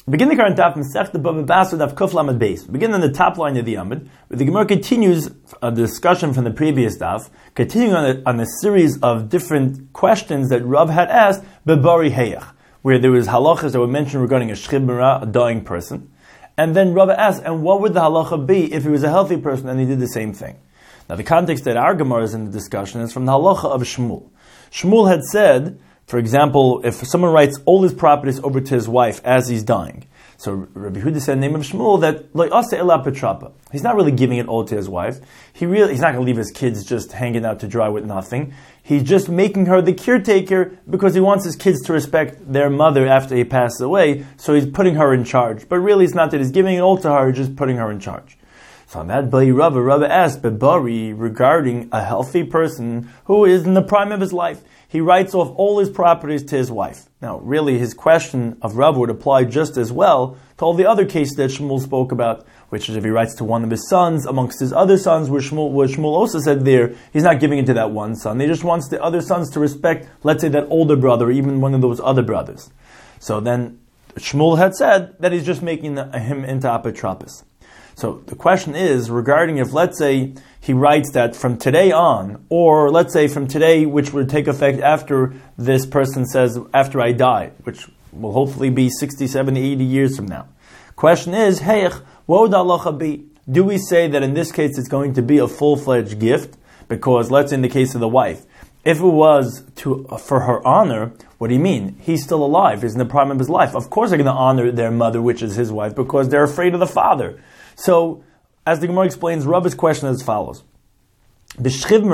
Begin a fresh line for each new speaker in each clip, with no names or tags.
Begin the current daf Masechta Bava Basra daf Kuf Lamed Beis. Begin on the top line of the Amud, where the Gemara continues a discussion from the previous daf, continuing on a series of different questions that Rav had asked Bebari Heyach, where there was halachas that were mentioned regarding a shchibra, a dying person, and then Rav asked, and what would the halacha be if he was a healthy person and he did the same thing? Now the context that our Gemara is in the discussion is from the halacha of Shmuel. Shmuel had said, for example, if someone writes all his properties over to his wife as he's dying, so Rabbi Huda said in the name of Shmuel that like asa ela petrapa, he's not really giving it all to his wife. He's not going to leave his kids just hanging out to dry with nothing. He's just making her the caretaker because he wants his kids to respect their mother after he passes away. So he's putting her in charge. But really, it's not that he's giving it all to her; he's just putting her in charge. So on that day, Rava asked Bebari regarding a healthy person who is in the prime of his life. He writes off all his properties to his wife. Now, really, his question of Rav would apply just as well to all the other cases that Shmuel spoke about, which is if he writes to one of his sons amongst his other sons, where Shmuel also said there, he's not giving it to that one son. He just wants the other sons to respect, let's say, that older brother, or even one of those other brothers. So then, Shmuel had said that he's just making him into apotropos. So the question is regarding if, let's say, he writes that from today on, or let's say from today, which would take effect after this person says, after I die, which will hopefully be 60, 70, 80 years from now. Question is, hey, what would the halacha be? Do we say that in this case it's going to be a full-fledged gift? Because let's say in the case of the wife, if it was for her honor, what do you mean? He's still alive. He's in the prime of his life. Of course they're going to honor their mother, which is his wife, because they're afraid of the father. So, as the Gemara explains, Rabbi's question is as follows. Is it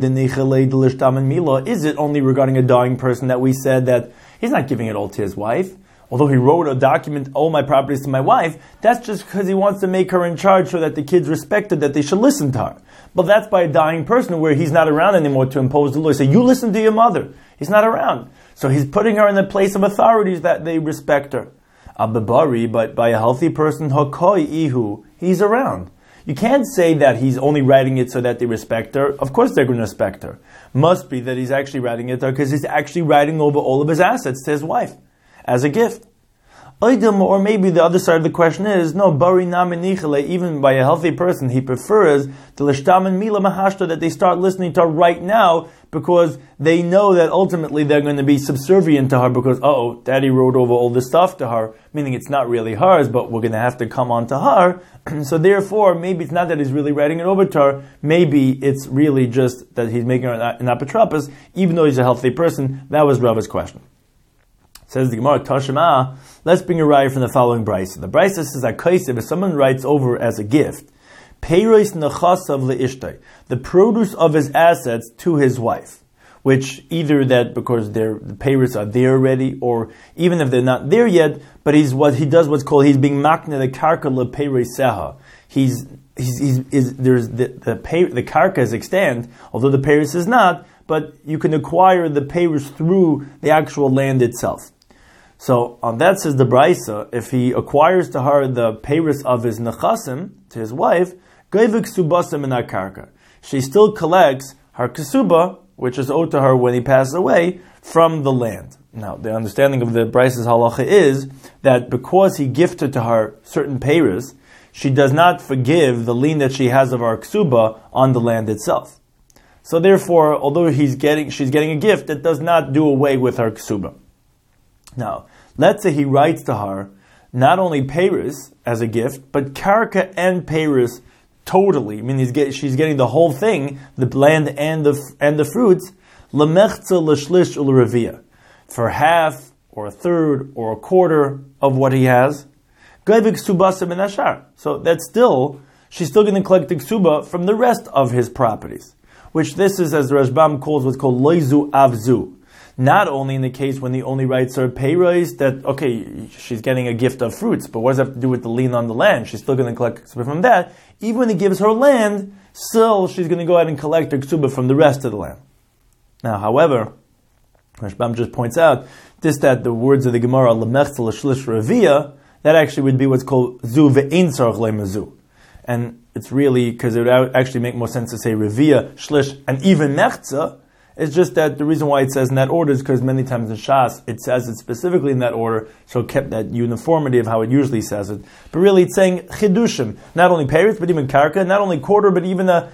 only regarding a dying person that we said that he's not giving it all to his wife? Although he wrote a document, all my properties to my wife, that's just because he wants to make her in charge so that the kids respect her, that they should listen to her. But that's by a dying person where he's not around anymore to impose the law. Say, you listen to your mother. He's not around. So he's putting her in the place of authorities that they respect her. Ababari, but by a healthy person, hakoi ihu, he's around. You can't say that he's only writing it so that they respect her. Of course they're going to respect her. Must be that he's actually writing it because he's actually writing over all of his assets to his wife as a gift. Or maybe the other side of the question is, no, bari naminichale, even by a healthy person, he prefers the lishtamen mila mahashta, that they start listening to her right now because they know that ultimately they're going to be subservient to her because, daddy wrote over all this stuff to her, meaning it's not really hers, but we're going to have to come on to her. So therefore, maybe it's not that he's really writing it over to her, maybe it's really just that he's making her an apotropos, even though he's a healthy person. That was Rava's question. Says the Gemara, Tashema, let's bring a raya from the following brisa. The brisa says that if someone writes over as a gift, peiros nechasav leishtay, the produce of his assets to his wife, which either that because the peiros are there already, or even if they're not there yet, but he's being makna the karka lepeiroseha. The karka is extant, although the peiros is not, but you can acquire the peiros through the actual land itself. So on that says the brisa, if he acquires to her the peiros of his nechasim, to his wife, goivik subasim in karka. She still collects her ksuba, which is owed to her when he passes away, from the land. Now, the understanding of the brisa's halacha is that because he gifted to her certain peiros, she does not forgive the lien that she has of her ksuba on the land itself. So therefore, although she's getting a gift, that does not do away with her ksuba. Now, let's say he writes to her not only peiros as a gift, but karka and peiros totally. I mean, she's getting the whole thing, the land and the fruits. Lemechza l'shlish u'lerevia, for half or a third or a quarter of what he has. Goivik subasa min ashar. So that's she's still going to collect the ksuba from the rest of his properties. Which this is, as the Rashbam calls, what's called loizu avzu. Not only in the case when he only writes her peiros, that, she's getting a gift of fruits, but what does that have to do with the lien on the land? She's still going to collect ksuba from that. Even when he gives her land, still she's going to go ahead and collect her ksuba from the rest of the land. Now, however, Rashbam just points out that the words of the Gemara, lemechza l'shlish revia, that actually would be what's called zu ve'ein tzarich le'mazu. And it's really, because it would actually make more sense to say revia, shlish, and even mechza. It's just that the reason why it says in that order is because many times in Shas it says it specifically in that order, so it kept that uniformity of how it usually says it. But really, it's saying chidushim, not only peiros, but even karka, not only quarter, but even a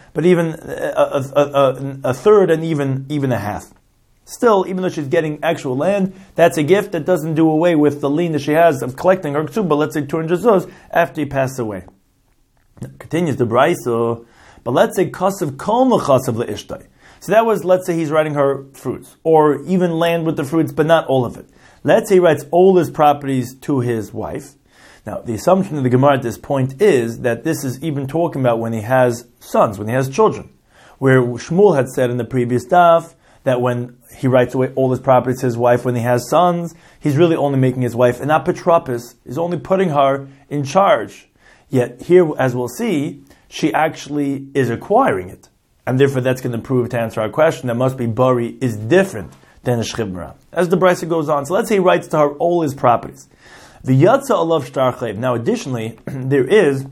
third, and even a half. Still, even though she's getting actual land, that's a gift that doesn't do away with the lien that she has of collecting her ksuba, let's say 200 zuz, after he passed away. Continues the brayso, but let's say kasav kol mechasav leishtai. So that was, let's say he's writing her fruits, or even land with the fruits, but not all of it. Let's say he writes all his properties to his wife. Now, the assumption of the Gemara at this point is that this is even talking about when he has sons, when he has children, where Shmuel had said in the previous daf that when he writes away all his property to his wife when he has sons, he's really only making his wife an apotropis, he's only putting her in charge. Yet here, as we'll see, she actually is acquiring it. And therefore that's going to prove, to answer our question, that must be bari is different than a shchibra. As the brisa goes on, so let's say he writes to her all his properties. The yatsa alav shtar chayv. Now additionally, there is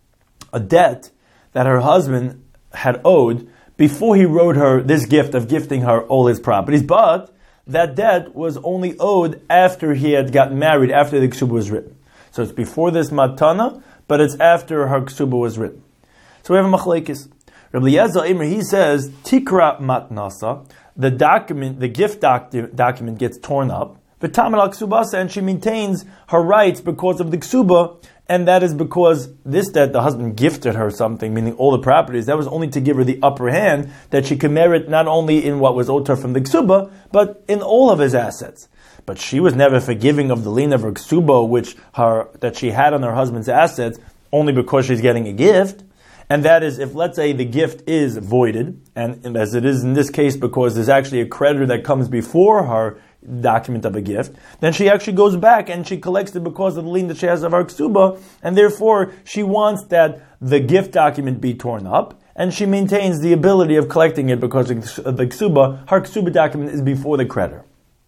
a debt that her husband had owed before he wrote her this gift of gifting her all his properties, but that debt was only owed after he had gotten married, after the ksuba was written. So it's before this matana, but it's after her ksuba was written. So we have a machlekes. Rabbi Eliezer Eimer, he says, tikra matnasa, the document, the gift document gets torn up, v'tamal al ksubasa, and she maintains her rights because of the ksuba. And that is because that the husband gifted her something, meaning all the properties, that was only to give her the upper hand, that she could merit not only in what was owed to her from the ksuba, but in all of his assets. But she was never forgiving of the lien of her ksuba, that she had on her husband's assets, only because she's getting a gift. And that is, if let's say the gift is voided, and as it is in this case because there's actually a creditor that comes before her document of a gift, then she actually goes back and she collects it because of the lien that she has of her ksuba, and therefore she wants that the gift document be torn up, and she maintains the ability of collecting it because of the ksuba. Her ksuba document is before the creditor.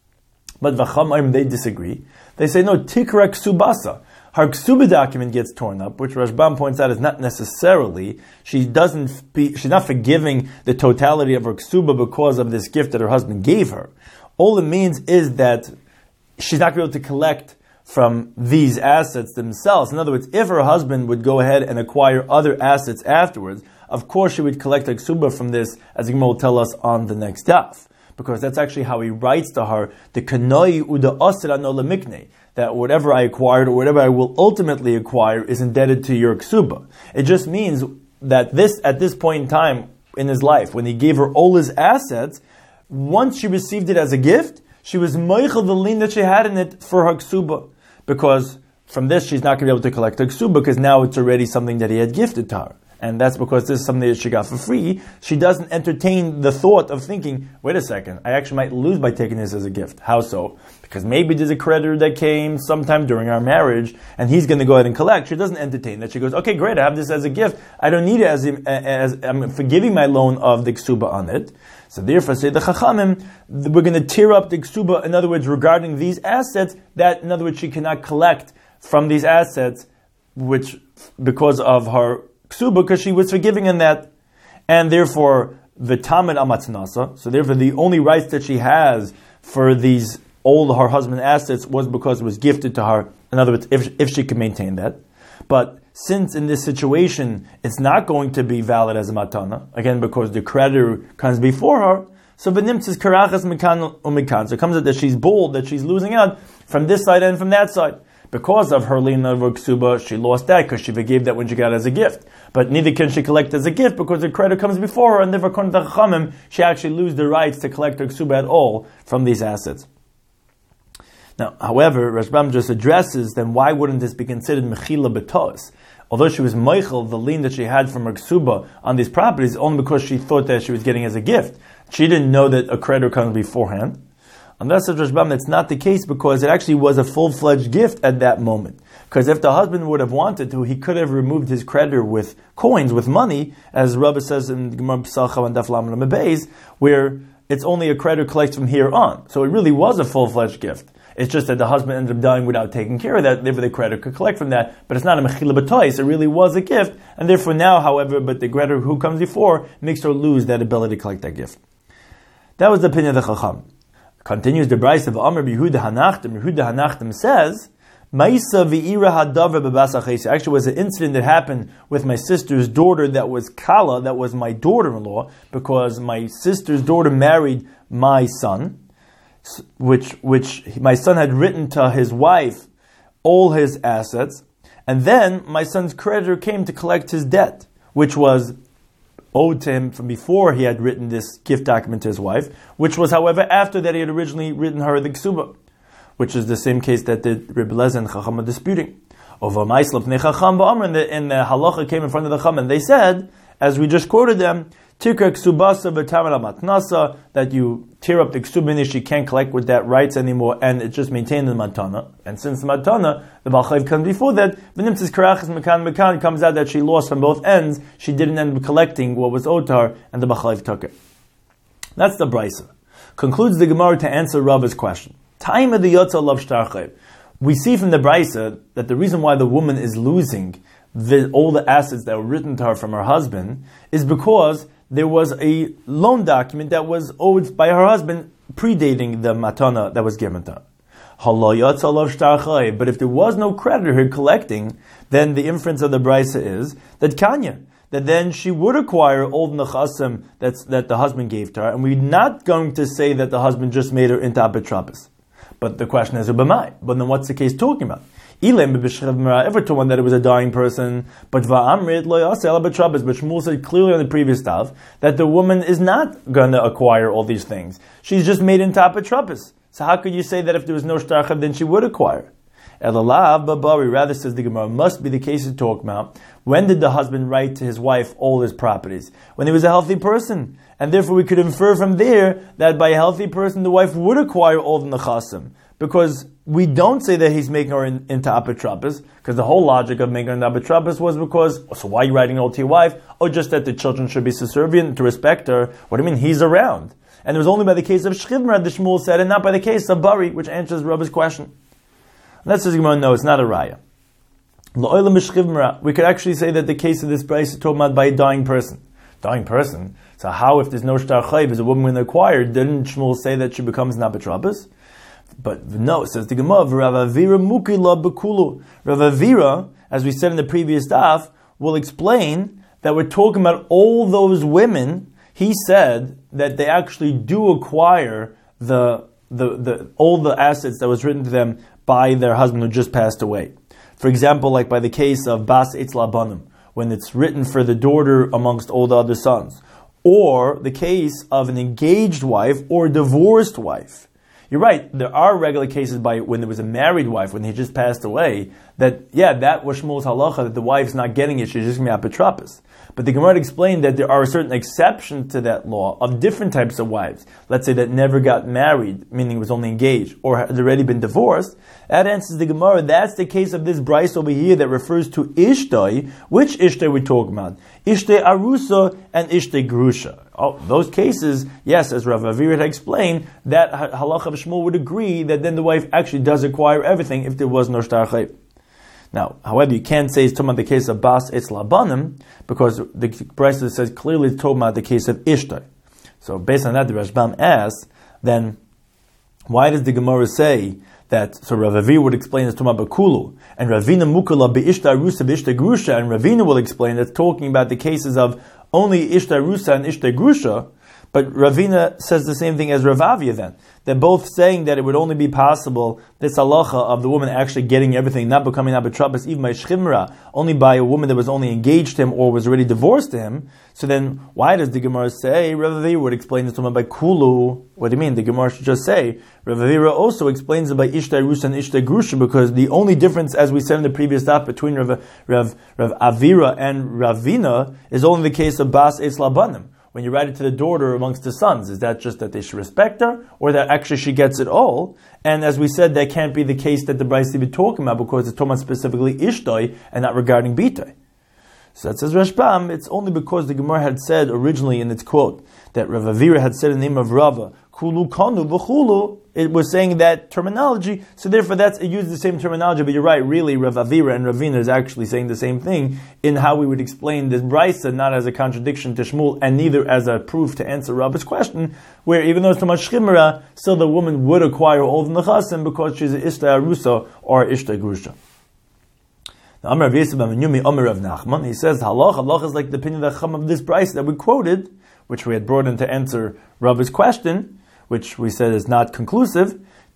But v'chamaim, they disagree. They say, no, tikra ksubasa. Her ksuba document gets torn up, which Rashbam points out is not necessarily, she's not forgiving the totality of her ksuba because of this gift that her husband gave her. All it means is that she's not going to be able to collect from these assets themselves. In other words, if her husband would go ahead and acquire other assets afterwards, of course she would collect a ksuba from this, as the Gemara will tell us on the next daf. Because that's actually how he writes to her, the kanoi uda asra no lemikne, that whatever I acquired or whatever I will ultimately acquire is indebted to your ksuba. It just means that at this point in time in his life, when he gave her all his assets, once she received it as a gift, she was moichel the lien that she had in it for her ksuba. Because from this, she's not going to be able to collect her ksuba because now it's already something that he had gifted to her. And that's because this is something that she got for free. She doesn't entertain the thought of thinking, wait a second, I actually might lose by taking this as a gift. How so? Because maybe there's a creditor that came sometime during our marriage, and he's going to go ahead and collect. She doesn't entertain that. She goes, okay, great, I have this as a gift. I don't need it as I'm forgiving my loan of the ksuba on it. So therefore, say the Chachamim, we're going to tear up the ksuba, in other words, regarding these assets, that, in other words, she cannot collect from these assets, which, because of her ksuba, because she was forgiving in that, and therefore v'tamid amatznasa. So therefore, the only rights that she has for these all her husband's assets was because it was gifted to her. In other words, if she could maintain that. But since in this situation it's not going to be valid as a matana, again because the creditor comes before her, so v'nimtzis karachas mikan umikan. So it comes out that she's bold, that she's losing out from this side and from that side. Because of her lien of her ksuba, she lost that because she forgave that when she got it as a gift. But neither can she collect as a gift because the creditor comes before her, and therefore, according to the Chachamim, she actually loses the rights to collect her ksuba at all from these assets. Now, however, Rashbam just addresses, then why wouldn't this be considered mechila betos? Although she was meichel, the lien that she had from her ksuba on these properties, only because she thought that she was getting as a gift. She didn't know that a creditor comes beforehand. And that's a Rashbam, that's not the case because it actually was a full-fledged gift at that moment. Because if the husband would have wanted to, he could have removed his creditor with coins, with money, as Rabbi says in Gemara Pesach and Daf Lamed Lamed Beis, where it's only a creditor collects from here on. So it really was a full-fledged gift. It's just that the husband ended up dying without taking care of that, therefore the creditor could collect from that, but it's not a mechila b'tois, it really was a gift, and therefore now, however, but the creditor who comes before makes her lose that ability to collect that gift. That was the opinion of the Chacham. Continues the Brayse of Amr Yehuda Hanachtim. Yehuda Hanachtim says, Ma'isa v'ira hadavar b'bas achesi. Actually, was an incident that happened with my sister's daughter that was Kala, that was my daughter-in-law, because my sister's daughter married my son, which my son had written to his wife all his assets, and then my son's creditor came to collect his debt, which was owed to him from before he had written this gift document to his wife, which was, however, after that he had originally written her the ksuba, which is the same case that the Rebbe Lezer and Chacham are disputing. Over Maislef Nechacham Ba'amr, in the halacha came in front of the Chacham, and they said, as we just quoted them, Tikra ksubasa v'tamar matnasa, that you tear up the ksubini, she can't collect with that rights anymore, and it just maintained the matana. And since the matana, the Baal Chayv comes before that, v'nimtzis karachas mekan, comes out that she lost from both ends, she didn't end up collecting what was owed to her, and the Baal Chayv took it. That's the Brayse. Concludes the Gemara to answer Rava's question. Time of the Yotza Lav Shtar Chayv. We see from the Brayse that the reason why the woman is losing all the assets that were written to her from her husband is because there was a loan document that was owed by her husband predating the matana that was given to her. But if there was no creditor here collecting, then the inference of the Brayse is that Kanya, that then she would acquire all the nechasim that the husband gave to her, and we're not going to say that the husband just made her into abetrapis. But the question is, but then what's the case talking about? Ever told one that it was a dying person, but Shmuel said clearly on the previous stuff that the woman is not going to acquire all these things. She's just made into abetrapis. So how could you say that if there was no shtarchav, then she would acquire? Rather, says the Gemara, must be the case to talk about. When did the husband write to his wife all his properties? When he was a healthy person. And therefore we could infer from there that by a healthy person the wife would acquire all the nechasim. Because we don't say that he's making her into abetrapis, because the whole logic of making her into abetrapis was because, so why are you writing it all to your wife? Oh, just that the children should be subservient to respect her. What do you mean? He's around. And it was only by the case of Shchivmar, the Shmuel said, and not by the case of Bari, which answers Rabbi's question. And that says, no, it's not a raya. We could actually say that the case of this Brayse is talking about by a dying person. Dying person? So how, if there's no shtar chayv, is a woman when acquired, didn't Shmuel say that she becomes an abetrapis? But no, says the Gemara, Rav Avira mukila bekulu. Rav Avira, as we said in the previous daf, will explain that we're talking about all those women. He said that they actually do acquire the all the assets that was written to them by their husband who just passed away. For example, like by the case of Bas Eitz Labanim, when it's written for the daughter amongst all the other sons. Or the case of an engaged wife or divorced wife. You're right, there are regular cases by when there was a married wife, when he just passed away, that was Shmuel's halacha, that the wife's not getting it, she's just going to be apetrapis. But the Gemara explained that there are certain exceptions to that law of different types of wives. Let's say that never got married, meaning was only engaged, or had already been divorced. That answers the Gemara. That's the case of this Brayse over here that refers to Ishtay. Which Ishtay we're talking about? Ishtay Arusa and Ishtay Grusha. Oh, those cases, yes, as Rav Avira had explained, that halacha of Shmuel would agree that then the wife actually does acquire everything if there was no shtar chayv. Now, however, you can't say it's talking about the case of Bas Eitz Labanim, because the Brayse says clearly it's talking about the case of Ishtay. So based on that, the Rashbam asks, then why does the Gemara say that, so Rav Avira would explain it's talking about Bakulu, and Ravina Mukula be'Ishtay Rusa be'Ishtay Grusha, and Ravina will explain it's talking about the cases of only Ishtay Rusa and Ishtay Grusha, but Ravina says the same thing as Rav Avia then. They're both saying that it would only be possible, this halacha of the woman actually getting everything, not becoming abetrapis, even by shchimra, only by a woman that was only engaged to him or was already divorced to him. So then, why does the Gemara say, Rav Avira would explain this to him by kulu? What do you mean? The Gemara should just say, Rav Avira also explains it by Ishtay Rusa and Ishtay Grusha, because the only difference, as we said in the previous daf, between Rav Avira and Ravina is only the case of Bas Eitz Labanim. When you write it to the daughter amongst the sons, is that just that they should respect her, or that actually she gets it all? And as we said, that can't be the case that the Brayse be talking about, because it's talking about specifically Ishtay and not regarding Bitay. So that says Rashbam, it's only because the Gemara had said originally in its quote that Rav Avira had said in the name of Rava, kulu kanu v'chulu, it was saying that terminology, so therefore it uses the same terminology, but you're right, really, Rav Avira and Ravina is actually saying the same thing in how we would explain this brisa, not as a contradiction to Shmuel, and neither as a proof to answer Rabbi's question, where even though it's Tamas Shchimera, still the woman would acquire all the nechasim because she's an Ishta Arusa or Ishta Grusha. Now, Amar Rav Yosef ben Menyumi, Amar Rav Nachman, he says, Halach is like the opinion of the Chacham of this brisa that we quoted, which we had brought in to answer Rabbi's question, which we said is not conclusive,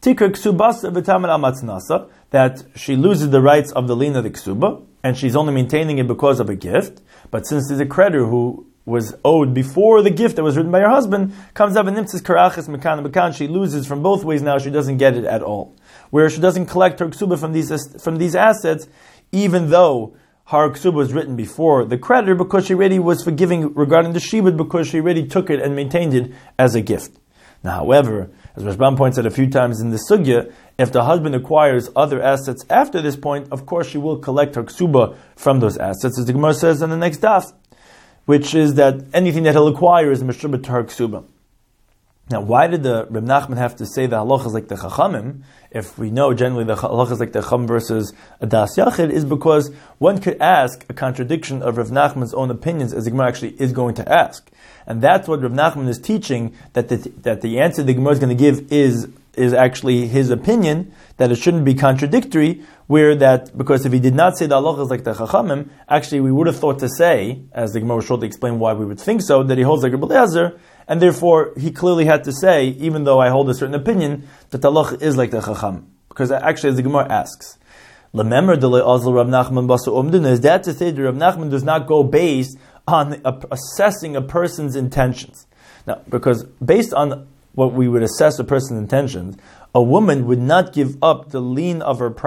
that she loses the rights of the lien of the ksuba, and she's only maintaining it because of a gift. But since there's a creditor who was owed before the gift that was written by her husband, comes up and nimtzis karachis mekan, she loses from both ways now, she doesn't get it at all. Where she doesn't collect her ksuba from these assets, even though her ksuba was written before the creditor, because she already was forgiving regarding the shibud, because she already took it and maintained it as a gift. Now, however, as Rashbam points out a few times in the sugya, if the husband acquires other assets after this point, of course she will collect her ksuba from those assets, as the Gemara says in the next daf, which is that anything that he'll acquire is meshubah to her ksuba. Now, why did the Reb Nachman have to say the halach is like the Chachamim, if we know generally the halach is like the Chacham versus a Das Yachid, is because one could ask a contradiction of Reb Nachman's own opinions, as the Gemara actually is going to ask. And that's what Reb Nachman is teaching, that the answer the Gemara is going to give is actually his opinion, that it shouldn't be contradictory, because if he did not say the halach is like the Chachamim, actually we would have thought to say, as the Gemara will shortly explain why we would think so, that he holds like Rebbe Eliezer, and therefore he clearly had to say, even though I hold a certain opinion, that the halach is like the Chacham. Because actually, as the Gemara asks, L'memer de le'azl Rav Nachman basa umdin, is that to say that Rav Nachman does not go based on assessing a person's intentions. Now, because based on what we would assess a person's intentions, a woman would not give up the lien of her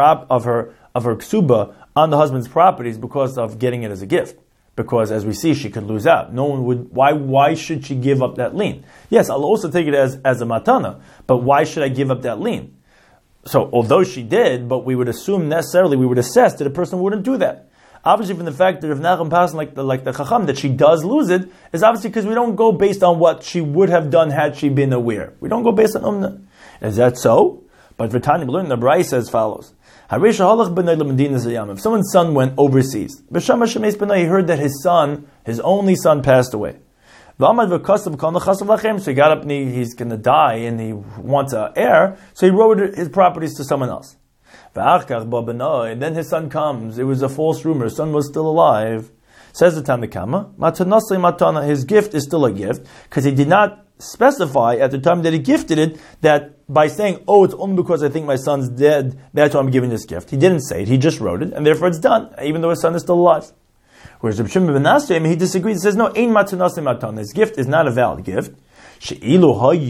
ksuba on the husband's properties because of getting it as a gift. Because, as we see, she could lose out. No one would. Why should she give up that lien? Yes, I'll also take it as a matana, but why should I give up that lien? So, although she did, but we would assume necessarily, we would assess that a person wouldn't do that. Obviously, from the fact that if Nachum passed like the Chacham, that she does lose it, is obviously because we don't go based on what she would have done had she been aware. We don't go based on Umna. Is that so? But V'tani learned the Brayso as follows. If someone's son went overseas, he heard that his only son passed away. So he got up and he's going to die and he wants an heir, so he wrote his properties to someone else. And then his son comes. It was a false rumor. His son was still alive. Says the Tanakama, his gift is still a gift, because he did not specify at the time that he gifted it that by saying, oh, it's only because I think my son's dead, that's why I'm giving this gift. He didn't say it, he just wrote it, and therefore it's done, even though his son is still alive. Whereas Reb Shimon ben Nassim, he disagrees, he says, no, ein matanasi matan, his gift is not a valid gift. Had he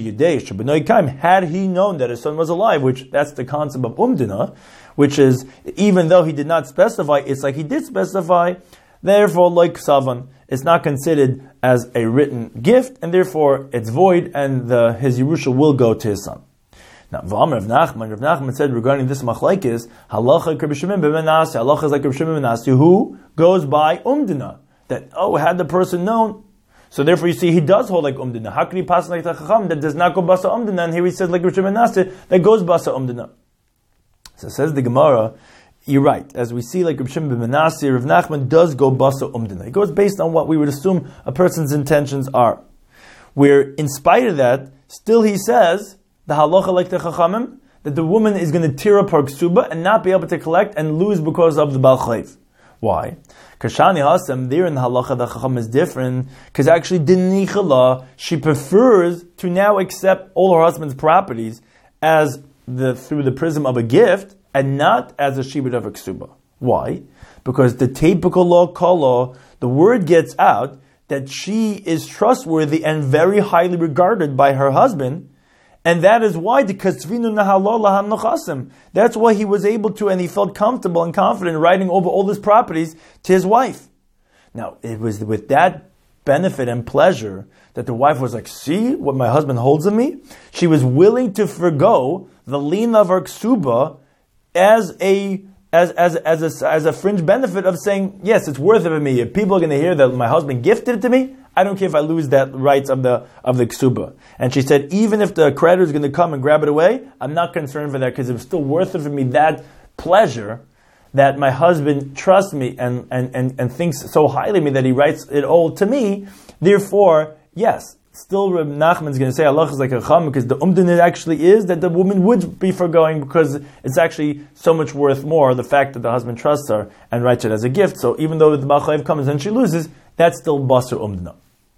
known that his son was alive, which that's the concept of umdina, which is, even though he did not specify, it's like he did specify, therefore, like Savan, it's not considered as a written gift, and therefore it's void, and his Yerusha will go to his son. Now, Rav Nachman said regarding this machlekes, halacha like Reb Shimon ben Menashe, halacha is like Reb Shimon ben Menashe, who goes by umdina, that, had the person known. So therefore you see, he does hold like umdina. How could he pass like the Chacham that does not go basa umdina, and here he says like Reb Shimon ben Menashe, that goes basa umdina. So says the Gemara, you're right. As we see, like Reb Shimon ben Menashe, Rav Nachman does go basa umdina. He goes based on what we would assume a person's intentions are. Where, in spite of that, still he says, the halacha like the Chachamim, that the woman is going to tear up her ksuba and not be able to collect and lose because of the Baal Chayv. Why? Kashani Hasam, there in the halacha, the Chacham is different, because actually, Dinichala, she prefers to now accept all her husband's properties as through the prism of a gift, and not as a shibud of a ksuba. Why? Because the typical law, kala, the word gets out that she is trustworthy and very highly regarded by her husband, and that is why that's why he was able to, and he felt comfortable and confident writing over all his properties to his wife. Now, it was with that benefit and pleasure that the wife was like, see what my husband holds of me? She was willing to forgo the lien of her ksuba as a fringe benefit of saying, yes, it's worth it for me. If people are going to hear that my husband gifted it to me, I don't care if I lose that rights of the ksuba. And she said, even if the creditor is going to come and grab it away, I'm not concerned for that because it's still worth it for me, that pleasure that my husband trusts me and thinks so highly of me that he writes it all to me. Therefore, yes, still Reb Nachman is going to say Allah is like a chum because the umdin actually is that the woman would be forgoing because it's actually so much worth more the fact that the husband trusts her and writes it as a gift. So even though the Bachayv comes and she loses, that's still basar umdina.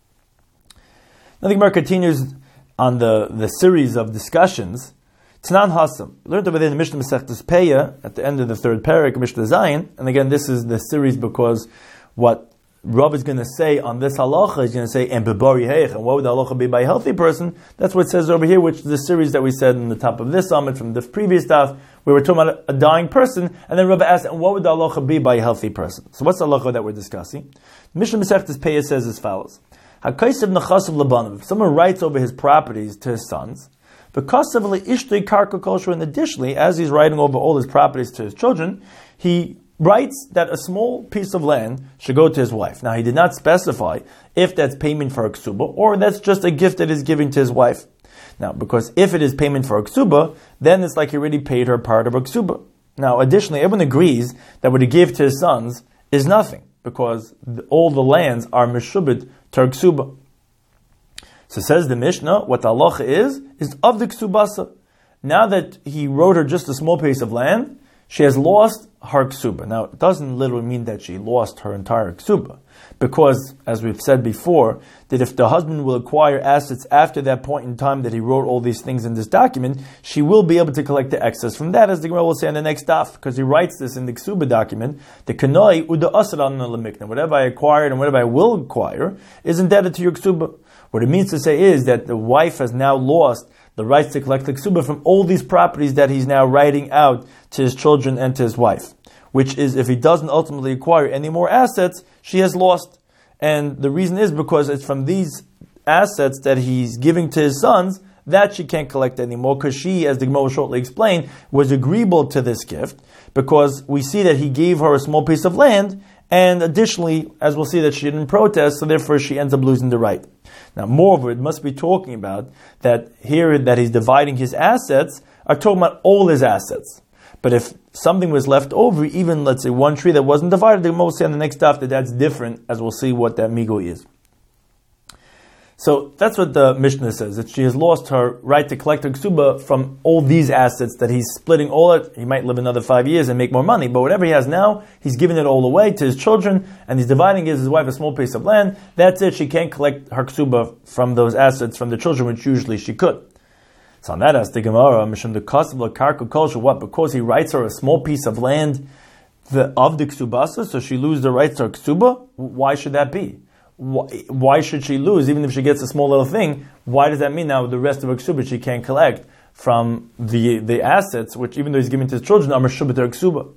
Now the Gemara continues on the series of discussions. Tanan Hasam. Learned over there in the Mishnah Masechtas Peya at the end of the third parak, Mishnah Zayin. And again, this is the series because what Rav is going to say on this halacha is going to say, and bebari heich, and what would the halacha be by a healthy person? That's what it says over here, which is the series that we said in the top of this summit from the previous stuff, where we're talking about a dying person, and then Rav asked, and what would the halacha be by a healthy person? So what's the halacha that we're discussing? Mishnah Masechtas Peya says as follows: Hakaisav nechasav labanim. If someone writes over his properties to his sons, because of ishtoi karka kosher, and additionally, as he's writing over all his properties to his children, he writes that a small piece of land should go to his wife. Now, he did not specify if that's payment for a ksuba or that's just a gift that he's giving to his wife. Now, because if it is payment for a ksuba, then it's like he already paid her part of a ksuba. Now, additionally, everyone agrees that what he gave to his sons is nothing because all the lands are meshubit to a ksuba. So says the Mishnah, what the halacha is of the ksubasa. Now that he wrote her just a small piece of land, she has lost her ksuba. Now, it doesn't literally mean that she lost her entire ksuba, because, as we've said before, that if the husband will acquire assets after that point in time that he wrote all these things in this document, she will be able to collect the excess from that, as the Gemara will say in the next daf, because he writes this in the ksuba document, the kanoi uda asran lemikna. Whatever I acquired and whatever I will acquire is indebted to your ksuba. What it means to say is that the wife has now lost the rights to collect the ksuba from all these properties that he's now writing out to his children and to his wife. Which is, if he doesn't ultimately acquire any more assets, she has lost. And the reason is because it's from these assets that he's giving to his sons that she can't collect anymore, because she, as the Gemara will shortly explain, was agreeable to this gift, because we see that he gave her a small piece of land, and additionally, as we'll see, that she didn't protest, so therefore she ends up losing the right. Now, moreover, it must be talking about that here that he's dividing his assets, are talking about all his assets. But if something was left over, even, let's say, one tree that wasn't divided, the Gemara will say on the next daf that that's different, as we'll see what that migo is. So that's what the Mishnah says, that she has lost her right to collect her ksuba from all these assets that he's splitting all it. He might live another 5 years and make more money, but whatever he has now, he's giving it all away to his children, and he's dividing his wife a small piece of land. That's it. She can't collect her ksuba from those assets from the children, which usually she could. So on that, as the Gemara, Mishum the Kasav Karka Kolsha, what? Because he writes her a small piece of land of the ksubasa, so she loses the rights to her ksuba? Why should that be? Why should she lose, even if she gets a small little thing? Why does that mean now the rest of her ksuba she can't collect from the assets, which even though he's giving to his children, are meshubet her ksuba?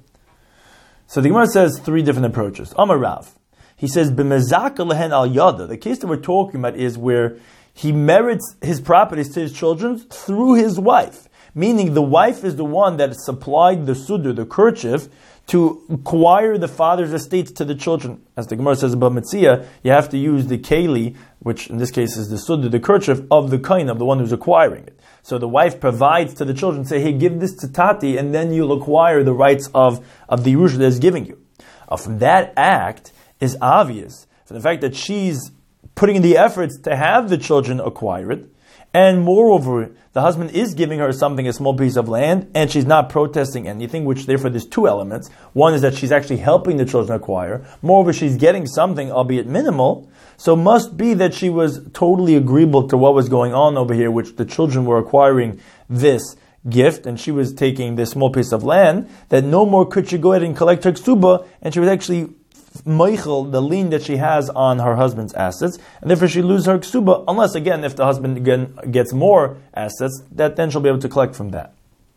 So the Gemara says three different approaches. Amar Rav, he says, b'mezaka lehen al yada. The case that we're talking about is where he merits his properties to his children through his wife. Meaning the wife is the one that supplied the sudr, the kerchief, to acquire the father's estates to the children. As the Gemara says about Metzia, you have to use the keli, which in this case is the sudr, the kerchief of the kain, of the one who's acquiring it. So the wife provides to the children, say, hey, give this to Tati, and then you'll acquire the rights of the Yerusha that is giving you. From that act is obvious, from the fact that she's putting in the efforts to have the children acquire it, and moreover, the husband is giving her something, a small piece of land, and she's not protesting anything, which therefore there's two elements. One is that she's actually helping the children acquire. Moreover, she's getting something, albeit minimal, so must be that she was totally agreeable to what was going on over here, which the children were acquiring this gift, and she was taking this small piece of land, that no more could she go ahead and collect her ksuba, and she was actually Meichel, the lien that she has on her husband's assets, and therefore she loses her ksuba, unless again, if the husband again gets more assets, that then she'll be able to collect from that.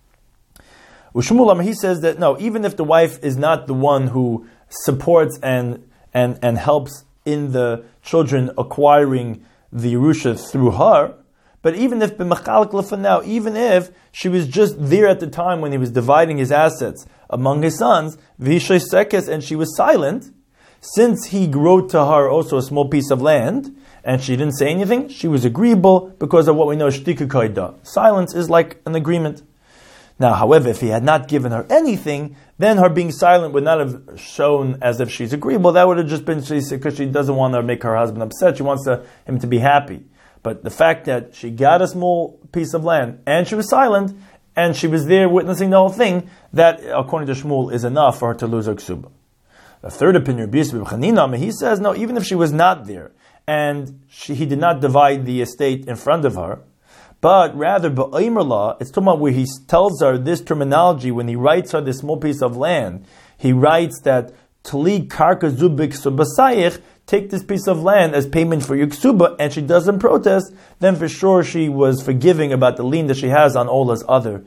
Ushmulam, he says that no, even if the wife is not the one who supports and helps in the children acquiring the Yerusha through her, but even if b'machalik lefanau, even if she was just there at the time when he was dividing his assets among his sons, v'hishay sekes, and she was silent, since he wrote to her also a small piece of land, and she didn't say anything, she was agreeable because of what we know, shtika koida. Silence is like an agreement. Now, however, if he had not given her anything, then her being silent would not have shown as if she's agreeable. That would have just been because she doesn't want to make her husband upset. She wants him to be happy. But the fact that she got a small piece of land, and she was silent, and she was there witnessing the whole thing, that, according to Shmuel, is enough for her to lose her ksuba. The third opinion, Rabbi Chanina, he says, no, even if she was not there, and he did not divide the estate in front of her, but rather, ba'aymerla, it's talking about where he tells her this terminology, when he writes her this small piece of land, he writes that, Tli karka zubik subasayich, take this piece of land as payment for your ksuba, and she doesn't protest, then for sure she was forgiving about the lien that she has on all his other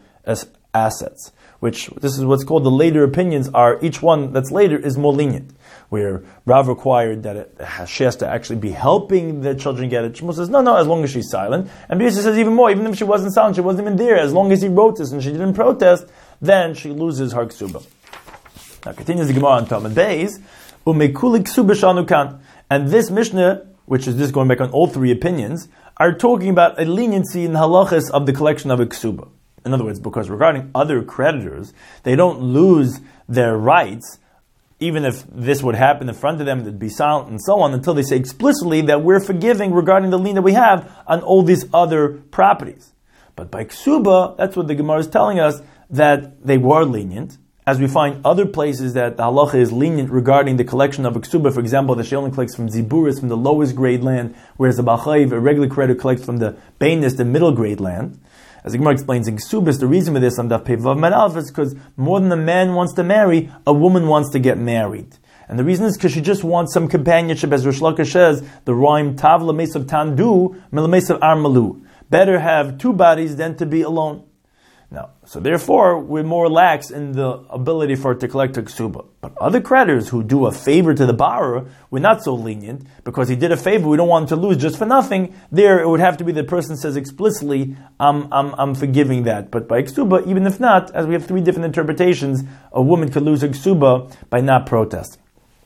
assets. Which, this is what's called the later opinions, are each one that's later is more lenient. Where Rav required that she has to actually be helping the children get it. Shmuel says, no, as long as she's silent. And B'yossi says even more, even if she wasn't silent, she wasn't even there, as long as he wrote this and she didn't protest, then she loses her ksuba. Now continues the Gemara on Talmud Beis, Umekuli ksuba shanukan. And this Mishnah, which is this going back on all three opinions, are talking about a leniency in the halachas of the collection of a ksuba. In other words, because regarding other creditors, they don't lose their rights, even if this would happen in front of them, they'd be silent and so on, until they say explicitly that we're forgiving regarding the lien that we have on all these other properties. But by ksuba, that's what the Gemara is telling us, that they were lenient, as we find other places that the halacha is lenient regarding the collection of a ksuba. For example, the she only collects from ziburis, from the lowest grade land, whereas the b'chayiv, a regular creditor, collects from the beinus, the middle grade land. As the Gemara explains in Ksubis, the reason for this on Daf Pei Vav Amud Aleph is because more than a man wants to marry, a woman wants to get married. And the reason is because she just wants some companionship, as Rish Lakish says, the rhyme, Tav l'mesav tandu, mesav armalu. Better have two bodies than to be alone. Now, so therefore, we're more lax in the ability for it to collect a ksuba. But other creditors who do a favor to the borrower, we're not so lenient, because he did a favor, we don't want him to lose just for nothing. There, it would have to be the person says explicitly, I'm forgiving that. But by ksuba, even if not, as we have three different interpretations, a woman could lose a ksuba by not protesting.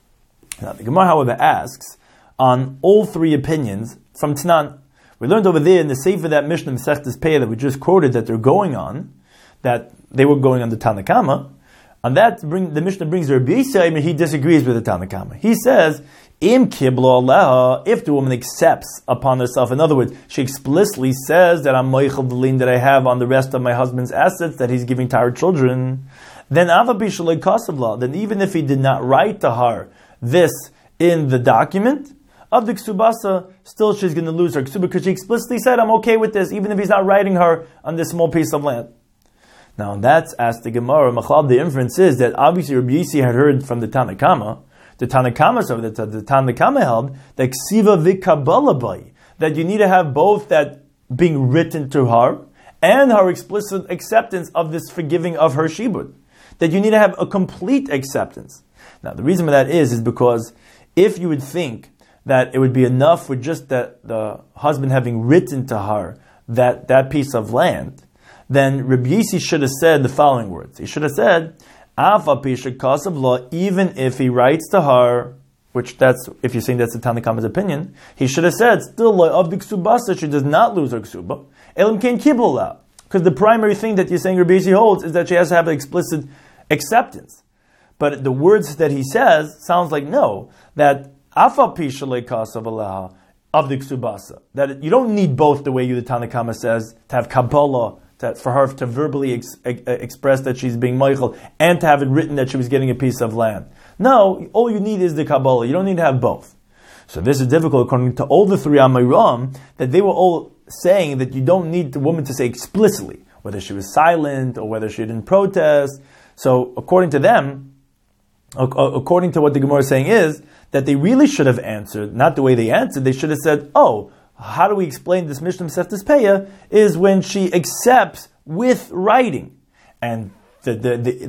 Now, the Gemara, however, asks, on all three opinions, from Tanan, we learned over there in the Sefer that Mishnah Masechtas Peah that we just quoted that they're going on, that they were going on the Tanna Kama. On that, the Mishnah brings Rabbi Yisrael, and he disagrees with the Tanna Kama. He says, Im kiblo aleha, if the woman accepts upon herself, in other words, she explicitly says that I'm moichel the lien that I have on the rest of my husband's assets that he's giving to her children, then ava bishalei kasavla, then even if he did not write to her this in the document of the ksubasa, still she's going to lose her ksuba because she explicitly said, I'm okay with this, even if he's not writing her on this small piece of land. Now, that's asked the Gemara. Machlab, the inference is that obviously Rabbi Yissi had heard from the Tanna Kama. The Tanna Kama, so that the Tanna Kama held that ksiva v'kabala bai, that you need to have both that being written to her and her explicit acceptance of this forgiving of her shibud. That you need to have a complete acceptance. Now, the reason for that is because if you would think that it would be enough with just that the husband having written to her that piece of land, then Rabbi Yissi should have said the following words. He should have said, Ava pisha kasav law, even if he writes to her, which that's, if you're saying that's the Tanna Kama's opinion, he should have said, still of the ksubasa, she does not lose her ksuba, elim ken kibla, because the primary thing that you're saying Rabbi Yissi holds is that she has to have an explicit acceptance. But the words that he says sounds like no, that Afa pisha le kasav alaha of the ksubasa, that you don't need both the way the Tanna Kama says, to have Kabbalah, for her to verbally express that she's being Michael, and to have it written that she was getting a piece of land. No, all you need is the Kabbalah. You don't need to have both. So this is difficult according to all the three Amayram, that they were all saying that you don't need the woman to say explicitly, whether she was silent or whether she didn't protest. So according to them, according to what the Gemara is saying is, that they really should have answered, not the way they answered, they should have said, how do we explain this Mishnah Masechtas Peah is when she accepts with writing. And and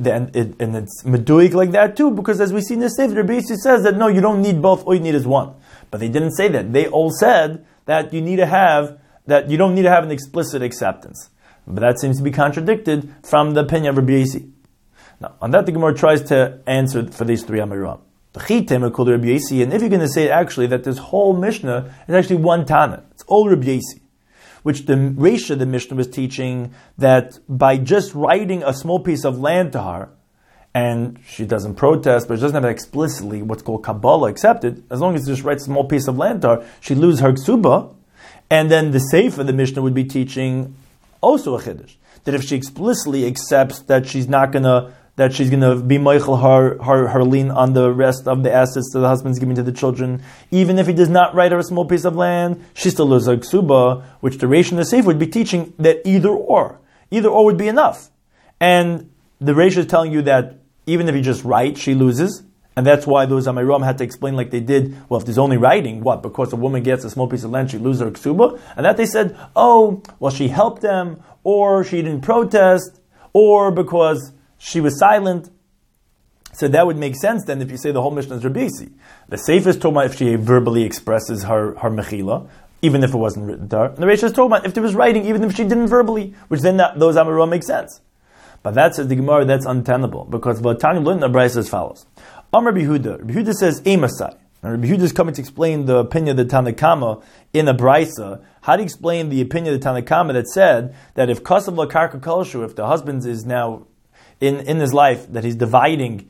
it's meduik like that too, because as we see in the Sefer, Rabbi Yissi says that no, you don't need both, all you need is one. But they didn't say that. They all said that you need to have, that you don't need to have an explicit acceptance. But that seems to be contradicted from the opinion of Rabbi Yissi. Now, on that the Gemara tries to answer for these three Amiram. And if you're going to say actually that this whole Mishnah is actually one Tana, it's all Rabbi Yossi, which the Reisha, the Mishnah, was teaching that by just writing a small piece of land to her, and she doesn't protest, but she doesn't have explicitly what's called Kabbalah accepted, as long as she just writes a small piece of land to her, she loses her ksuba. And then the Sefer, the Mishnah, would be teaching also a Chiddush, that if she explicitly accepts that she's gonna be Michael her lien on the rest of the assets that the husband's giving to the children, even if he does not write her a small piece of land, she still loses her ksuba, which the Reish and the Sefer would be teaching that either or would be enough. And the Reish is telling you that even if you just write, she loses. And that's why those Amiram had to explain like they did, well, if there's only writing, what? Because a woman gets a small piece of land, she loses her ksuba? And that they said, oh, well, she helped them, or she didn't protest, or because she was silent. So that would make sense then if you say the whole Mishnah is Rabbi Yossi. The safest Toma if she verbally expresses her mechila, even if it wasn't written to her. And the Reish is Toma if there was writing, even if she didn't verbally, which then those Amiram make sense. But that says the Gemara, that's untenable, because Vatani learned the Brisa as follows. Amar Rabbi Yehuda says Emasai. Now Rabbi Yehuda is coming to explain the opinion of the Tanakama in a Brisa. How do you explain the opinion of the Tanakama that said that if Kasav Lakarka Kalshu, if the husband is now in his life, that he's dividing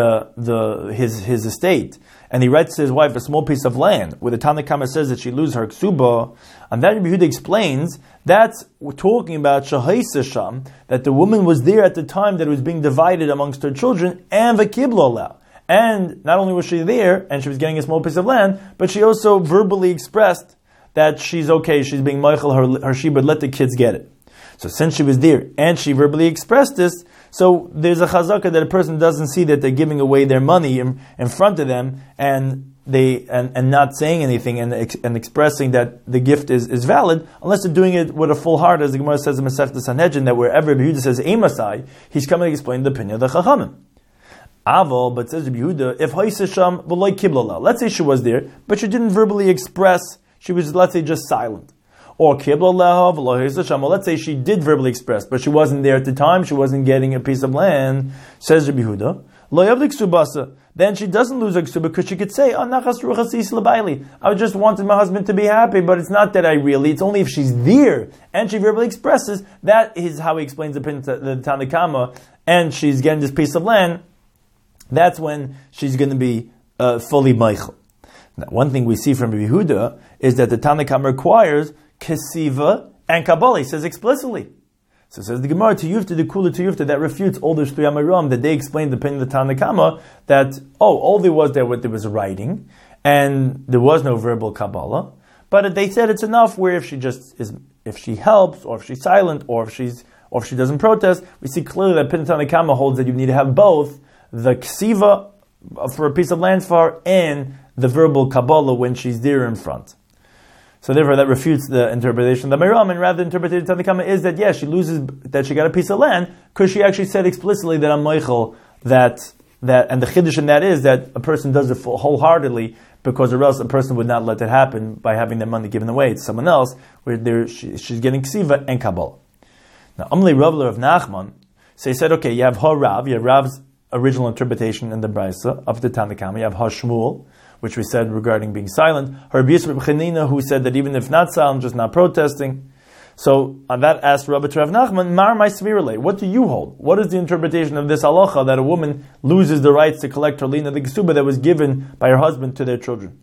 his estate, and he writes to his wife a small piece of land, where the Tanakama says that she loses her ksuba, and that Rabbi Yehuda explains that's talking about Shahaisa Sham, that the woman was there at the time that it was being divided amongst her children, and Vakibla. And not only was she there, and she was getting a small piece of land, but she also verbally expressed that she's okay, she's being Michael, her Sheba, let the kids get it. So since she was there, and she verbally expressed this, so there's a chazaka that a person doesn't see that they're giving away their money in front of them, and not saying anything and expressing that the gift is valid, unless they're doing it with a full heart, as the Gemara says in Masechta Sanhedrin, that wherever Rabbi Yehuda says Emasai, he's coming to explain the opinion of the Chachamim. Aval, but says Rabbi Yehuda, if Haisisham v'loy kiblala, let's say she was there, but she didn't verbally express, she was, let's say, just silent. Or kiblala v'loy Haisisham, or let's say she did verbally express, but she wasn't there at the time, she wasn't getting a piece of land, says Rabbi Yehuda, lo yavlik subasa, then she doesn't lose her ksuba because she could say, oh, nachas ruchas labaili, I just wanted my husband to be happy, but it's not that it's only if she's there, and she verbally expresses, that is how he explains the Tanakama, and she's getting this piece of land, that's when she's going to be fully Michael. Now, one thing we see from Rabbi Yehuda is that the Tanakam requires Kesiva and Kabbalah. He says explicitly. So it says the Gemara to Yufta, the Kula to Yufta, that refutes all the Shtui Amiram, that they explained the opinion of the Tanakama, that, all there was writing, and there was no verbal Kabbalah, but they said it's enough where if she helps, or if she's silent, or if she doesn't protest, we see clearly that opinion of the Tanakama holds that you need to have both the ksiva for a piece of land for her and the verbal Kabbalah when she's there in front. So therefore that refutes the interpretation of the Amiram, and rather the interpretation of the Tanakama is that she loses, that she got a piece of land, because she actually said explicitly that I'm Michael, that and the Chiddush in that is that a person does it wholeheartedly, because or else a person would not let that happen by having their money given away to someone else, where she's getting ksiva and Kabbalah. Now, Amli Ravler of Nachman, so he said, okay, you have Harav, you have Rav's original interpretation in the Brisa of the Tanakama. You have Hashmuel, which we said regarding being silent. Rabbi Yisrael Chanina, who said that even if not silent, just not protesting. So on that asked Rabbi Rav Nachman, Mar my Svirale, what do you hold? What is the interpretation of this halacha that a woman loses the rights to collect her lien of the Gesuba that was given by her husband to their children?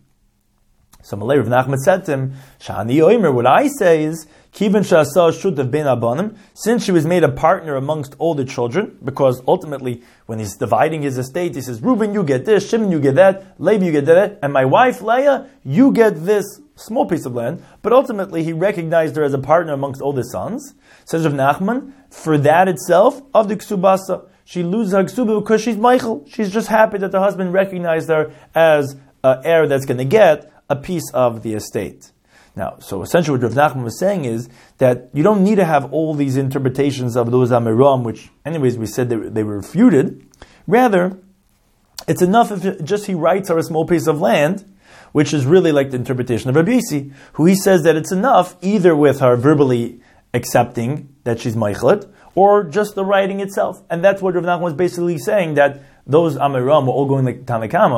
So Malay Rav Nachman said to him, Shani Oimer, what I say is, Kivan Shasa Shutav Ben Abanim, since she was made a partner amongst all the children, because ultimately, when he's dividing his estate, he says, Reuben, you get this, Shimon, you get that, Levi, you get that, and my wife, Leah, you get this small piece of land. But ultimately, he recognized her as a partner amongst all the sons. Says Rav Nachman, for that itself, of the Ksubasa, she loses her Ksuba because she's Michael. She's just happy that the husband recognized her as an heir that's going to get a piece of the estate. Now, so essentially what Rav Nachman was saying is that you don't need to have all these interpretations of those Amiram, which anyways we said they were refuted. Rather, it's enough if just he writes her a small piece of land, which is really like the interpretation of Rabbi Yossi, who he says that it's enough either with her verbally accepting that she's Meichlet, or just the writing itself. And that's what Rav Nachman was basically saying, that those Amiram were all going like Tanakama,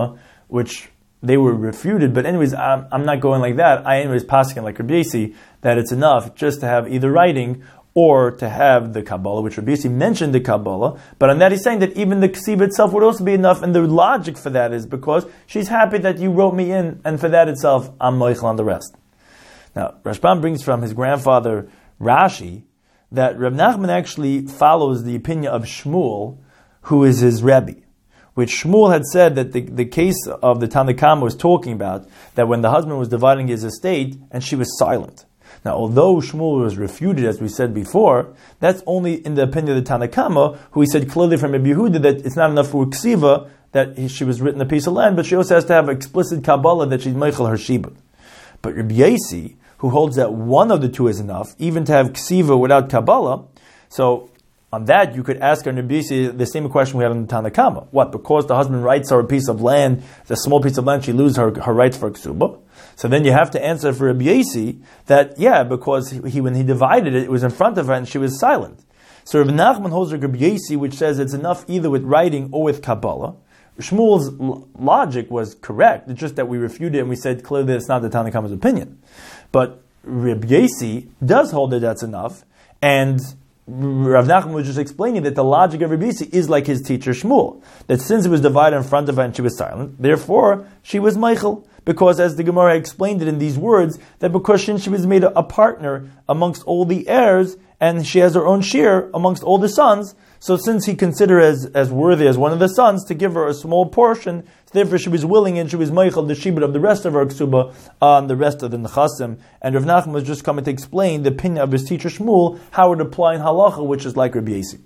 which they were refuted. But anyways, I'm not going like that. I anyways passing like Rabbi Yossi, that it's enough just to have either writing or to have the Kabbalah, which Rabbi Yossi mentioned the Kabbalah. But on that he's saying that even the Ksiva itself would also be enough, and the logic for that is because she's happy that you wrote me in, and for that itself, I'm moichel on the rest. Now, Rashbam brings from his grandfather Rashi that Reb Nachman actually follows the opinion of Shmuel, who is his Rebbe, which Shmuel had said that the case of the Tanna Kama was talking about, that when the husband was dividing his estate and she was silent. Now, although Shmuel was refuted, as we said before, that's only in the opinion of the Tanna Kama, who he said clearly from Rabbi Yehuda that it's not enough for Ksiva, that she was written a piece of land, but she also has to have explicit Kabbalah that she's Meichel her Shibud. But Rabbi Yossi, who holds that one of the two is enough, even to have Ksiva without Kabbalah, so on that, you could ask on Rabbi Yossi the same question we had on the Tanna Kama. What? Because the husband writes her a piece of land, a small piece of land, she loses her rights for Ksuba. So then you have to answer for Rabbi Yossi that, yeah, because when he divided it, it was in front of her and she was silent. So Rabbi Nachman holds Rabbi Yossi, which says it's enough either with writing or with Kabbalah. Shmuel's logic was correct. It's just that we refuted it and we said clearly that it's not the Tanna Kama's opinion. But Rabbi Yossi does hold that that's enough, and Rav Nachman was just explaining that the logic of Rabbi Yossi is like his teacher Shmuel, that since it was divided in front of her and she was silent, therefore she was Meichel, because as the Gemara explained it in these words, that because she was made a partner amongst all the heirs, and she has her own share amongst all the sons, so since he considered as worthy as one of the sons to give her a small portion, therefore she was willing and she was Meichel the Shibud of the rest of her Ksuba on the rest of the Nechasim. And Rav Nachman was just coming to explain the opinion of his teacher Shmuel, how it apply in Halacha, which is like Rabbi Yossi.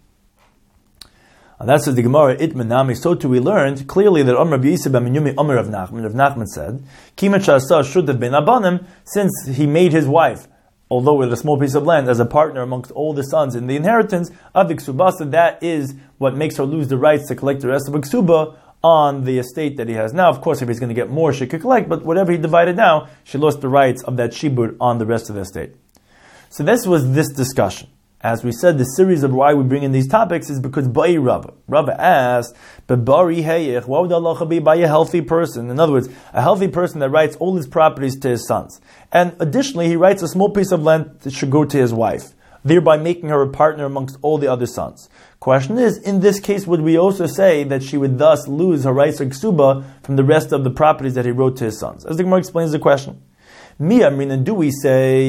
And that says the Gemara, Itman Nami, so too we learned clearly that Rabbi Yossi ben Minyumi Omer Rav Nachman. Rav Nachman said, Kimat Shasa should have been Abanim, since he made his wife, although with a small piece of land, as a partner amongst all the sons in the inheritance of the Ksubasa, that is what makes her lose the rights to collect the rest of the Ksuba on the estate that he has now. Of course, if he's going to get more, she could collect, but whatever he divided now, she lost the rights of that Shibud on the rest of the estate. So this was this discussion. As we said, the series of why we bring in these topics is because Ba'i Rabba. Rabba asked, Bari Heyech, what would Allah be by a healthy person? In other words, a healthy person that writes all his properties to his sons. And additionally, he writes a small piece of land that should go to his wife, thereby making her a partner amongst all the other sons. Question is, in this case, would we also say that she would thus lose her rights or ksuba from the rest of the properties that he wrote to his sons? As the Gemara explains the question. Do we say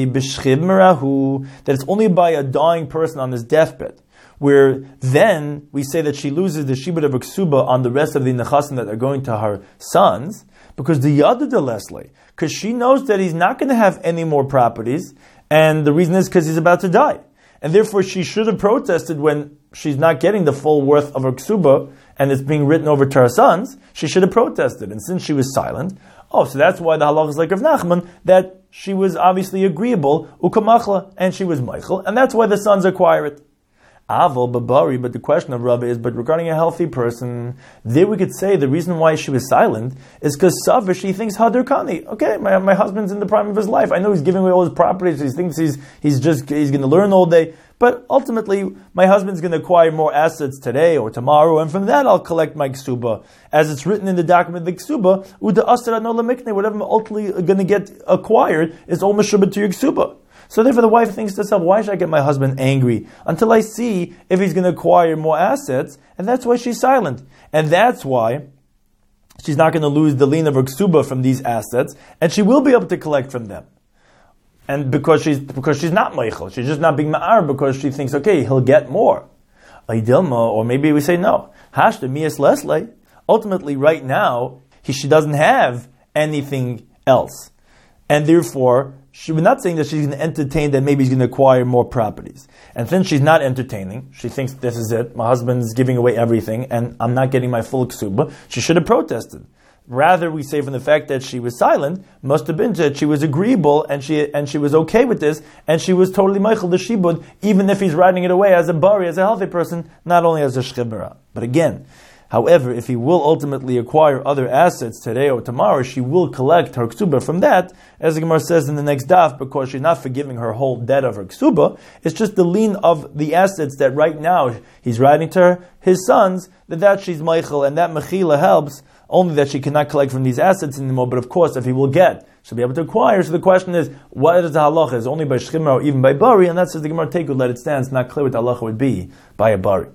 that it's only by a dying person on his deathbed, where then we say that she loses the shibud of ksuba on the rest of the nechasim that are going to her sons, because the yada de leslie, because she knows that he's not going to have any more properties, and the reason is because he's about to die. And therefore she should have protested when she's not getting the full worth of her ksuba, and it's being written over to her sons, she should have protested. And since she was silent, so that's why the halach is like Rav Nachman, that she was obviously agreeable, ukamachla, and she was Meichel, and that's why the sons acquire it. Aval babari, but the question of Rabbi is, but regarding a healthy person, there we could say the reason why she was silent is because Savah, she thinks Hadar Kani. Okay, my husband's in the prime of his life. I know he's giving away all his properties. He thinks he's going to learn all day. But ultimately, my husband's going to acquire more assets today or tomorrow, and from that I'll collect my ksuba. As it's written in the document, the ksuba, uda asara no lamikne, whatever ultimately going to get acquired is all meshubah to your ksuba. So therefore the wife thinks to herself, why should I get my husband angry until I see if he's going to acquire more assets? And that's why she's silent. And that's why she's not going to lose the lien of her ksuba from these assets, and she will be able to collect from them. And because she's not meichel, she's just not being ma'ar because she thinks, okay, he'll get more. Or maybe we say no. Hashda miyas lesle. Ultimately, right now, she doesn't have anything else, and therefore we're not saying that she's going to entertain that maybe he's going to acquire more properties. And since she's not entertaining, she thinks this is it. My husband's giving away everything, and I'm not getting my full ksuba. She should have protested. Rather, we say from the fact that she was silent, must have been that she was agreeable and she was okay with this, and she was totally meichel the shibud, even if he's writing it away as a bari, as a healthy person, not only as a shchibara. But again, However, if he will ultimately acquire other assets today or tomorrow, she will collect her ksuba from that, as the Gemara says in the next daf, because she's not forgiving her whole debt of her ksuba. It's just the lien of the assets that right now he's writing to his sons, that she's meichel, and that mechila helps, only that she cannot collect from these assets anymore. But of course, if he will get, she'll be able to acquire. So the question is, what is the halacha? Is it only by shchima or even by bari? And that says the Gemara take let it stand. It's not clear what the halacha would be by a bari.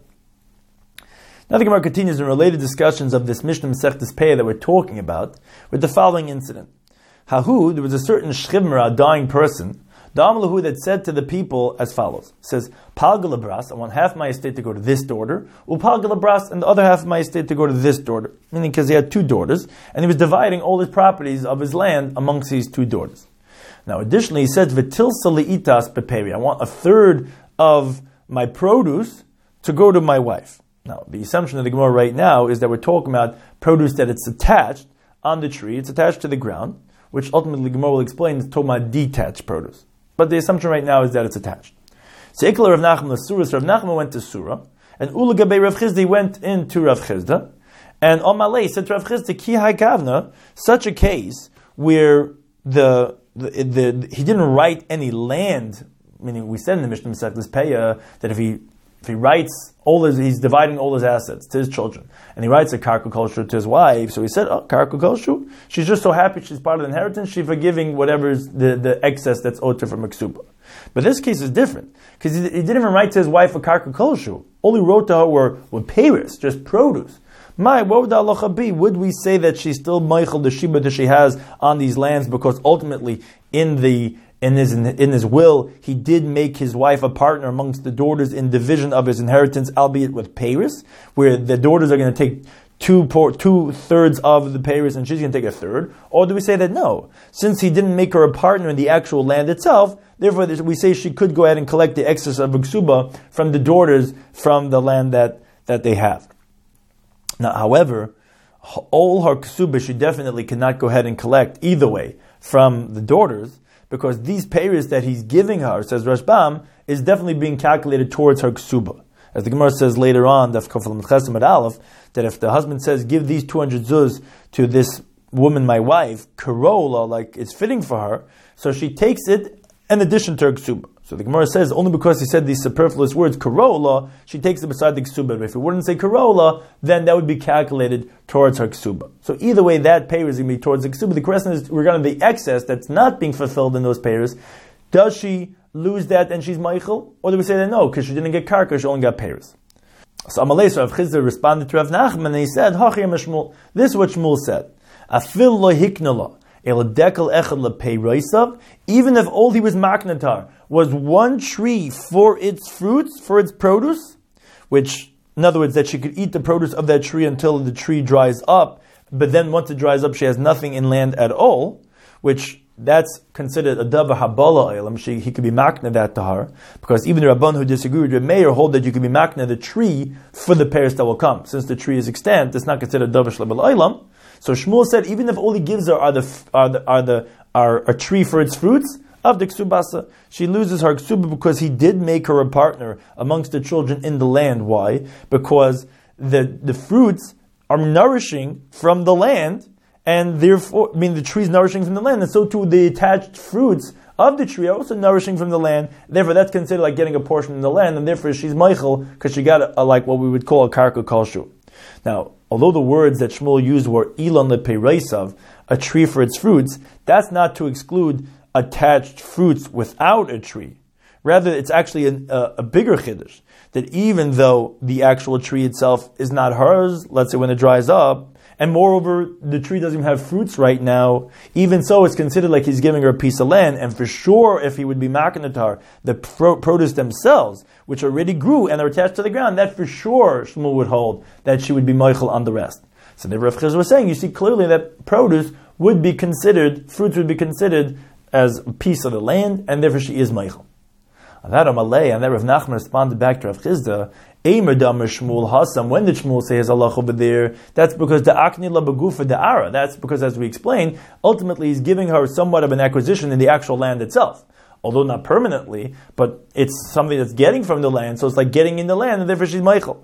Now the Gemara continues in related discussions of this Mishnah Masechtas Peah that we're talking about with the following incident. Hahu, there was a certain shchimra, a dying person, the Amalahu that said to the people as follows. It says, Palga labras, I want half my estate to go to this daughter, Palga labras, and the other half of my estate to go to this daughter. Meaning because he had two daughters, and he was dividing all his properties of his land amongst these two daughters. Now additionally he said, V'tilsa li'itas beperi, I want a third of my produce to go to my wife. Now, the assumption of the Gemara right now is that we're talking about produce that it's attached on the tree, it's attached to the ground, which ultimately the Gemara will explain is talking about detached produce. But the assumption right now is that it's attached. So Ikla Rav Nachman l'Surah, so Rav Nachman went to Surah, and Ula Gabei Rav Chizda went into Rav Chizda, and Omalei said to Rav Chizda, Ki hai kavna, such a case where he didn't write any land, meaning we said in the Mishnah Masechtas Peah that if he writes he's dividing all his assets to his children, and he writes a karka kolshu to his wife, so he said, karka kolshu, she's just so happy she's part of the inheritance, she's forgiving whatever is the excess that's owed to her from ksuba. But this case is different, because he didn't even write to his wife a karka kolshu. All he wrote to her were peiros, just produce. What would the halacha be? Would we say that she's still meichel the shiba that she has on these lands, because ultimately in his will, he did make his wife a partner amongst the daughters in division of his inheritance, albeit with peiros, where the daughters are going to take 2/3 of the peiros and she's going to take a third? Or do we say that no, since he didn't make her a partner in the actual land itself, therefore we say she could go ahead and collect the excess of ksuba from the daughters from the land that they have. Now, however, all her ksuba she definitely cannot go ahead and collect either way from the daughters, because these peiros that he's giving her, says Rashbam, is definitely being calculated towards her ksuba. As the Gemara says later on, that if the husband says, give these 200 zuz to this woman, my wife, karola, like it's fitting for her, so she takes it in addition to her ksuba. So the Gemara says, only because he said these superfluous words, karola, she takes it beside the ksuba. But if he wouldn't say karola, then that would be calculated towards her ksuba. So either way, that peiros is going to be towards the ksuba. The question is regarding the excess that's not being fulfilled in those peiros. Does she lose that and she's meichel? Or do we say that no, because she didn't get karka, she only got peiros? So Amalei, Rav Chizda responded to Rav Nachman, and he said, this is what Shmuel said. Afil lo hiknala. Even if all he was maknatar was one tree for its fruits, for its produce, which, in other words, that she could eat the produce of that tree until the tree dries up, but then once it dries up, she has nothing in land at all, which that's considered a davar habala ilam. He could be makna that to her, because even the Rabban who disagree with Reb Meir hold that you could be makna the tree for the peiros that will come. Since the tree is extant, it's not considered a davar shlabal ilam. So Shmuel said, even if all he gives her are a tree for its fruits of the ksubasa, she loses her ksuba because he did make her a partner amongst the children in the land. Why? Because the fruits are nourishing from the land, and therefore, the tree is nourishing from the land, and so too the attached fruits of the tree are also nourishing from the land. Therefore, that's considered like getting a portion in the land, and therefore she's meichel because she got like what we would call a karka kolshu. Now, although the words that Shmuel used were ilan lepeireisav, a tree for its fruits, that's not to exclude attached fruits without a tree. Rather, it's actually a bigger chiddush, that even though the actual tree itself is not hers, let's say when it dries up, and moreover, the tree doesn't even have fruits right now, even so, it's considered like he's giving her a piece of land, and for sure, if he would be makanatar, the produce themselves, which already grew and are attached to the ground, that for sure, Shmuel would hold that she would be meichel on the rest. So the Rav Chizda was saying, you see clearly that produce would be considered, fruits would be considered as a piece of the land, and therefore she is meichel. And that Rav Nachman responded back to Rav Chizda, Eimer damer Shmuel Hasam, when did Shmuel say his halach over there? That's because the Akni la begufa de ara. That's because, as we explained, ultimately he's giving her somewhat of an acquisition in the actual land itself. Although not permanently, but it's something that's getting from the land, so it's like getting in the land, and therefore she's meichel.